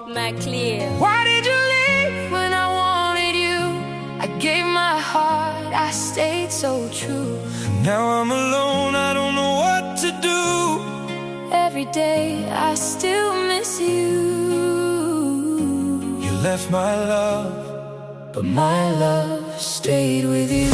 Clear. Why did you leave when I wanted you? I gave my heart, I stayed so true. Now I'm alone, I don't know what to do. Every day I still miss you. You left my love, but my love stayed with you.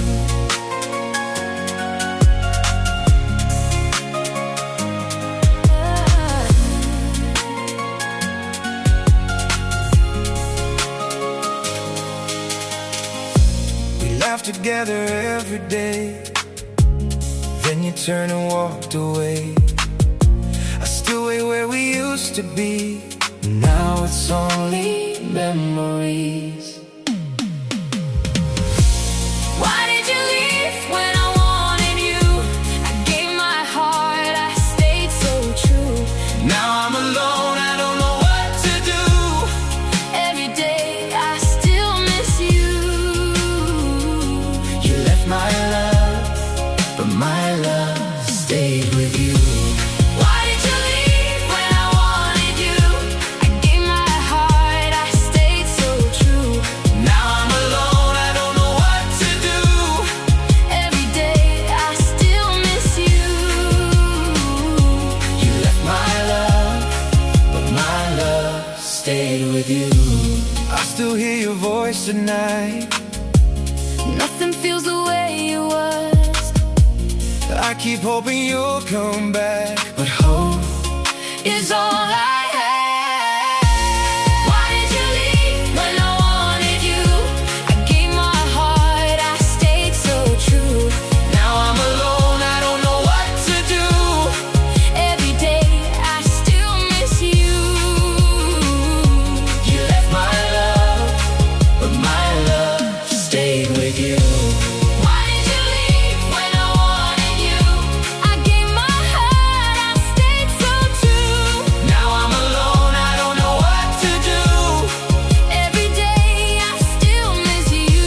We laughed together every day, then you turned and walked away. I still wait where we used to be. Now it's only memories. Why did you leave when I wanted you? I gave my heart, I stayed so true. Now I'm alone, I don't know what to do. Every day I still miss you. You left my love, but my love stayed with you. Why did you leave when I wanted you? I gave my heart, I stayed so true. Now I'm alone, I don't know what to do. Every day I still miss you. You left my love, but my love stayed with you. I still hear your voice at night. Nothing feels the way it was. I keep hoping you'll come back, but hope is all I have. Why did you leave when I wanted you? I gave my heart, I stayed so true. Now I'm alone, I don't know what to do. Every day I still miss you. You left my love, but my love stayed with you. Why did you leave when I wanted you? I gave my heart, I stayed so true. Now I'm alone, I don't know what to do. Every day I still miss you.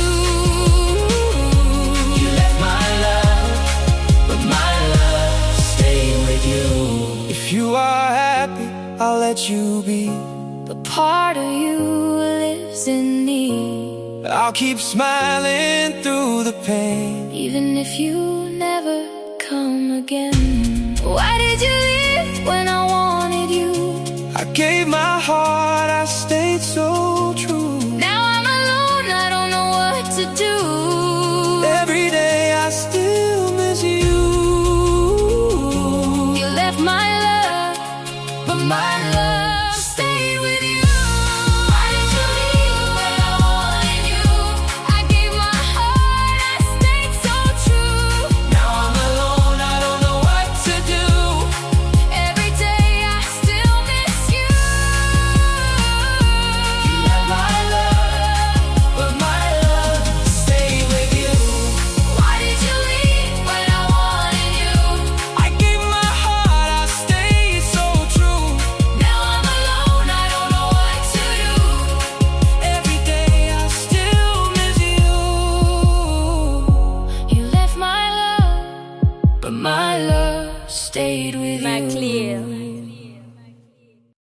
You left my love, but my love stayed with you. If you are happy, I'll let you be. But part of you lives in me. I'll keep smiling through the pain, even if you never come again. Why did you leave when I wanted you? I gave my heart, I stayed so